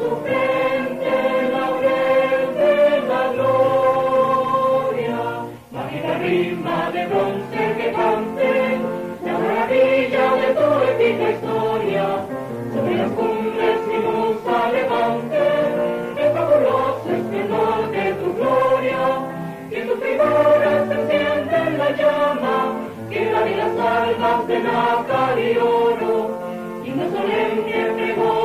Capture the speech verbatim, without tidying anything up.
su frente laurel de la gloria. Mágica rima de bronce que cante la maravilla de tu épica historia. Sobre las cumbres mi musa levante el fabuloso esplendor de tu gloria. Que tus figuras se encienden la llama que la de las almas de nácar y oro. Y no solemne pregón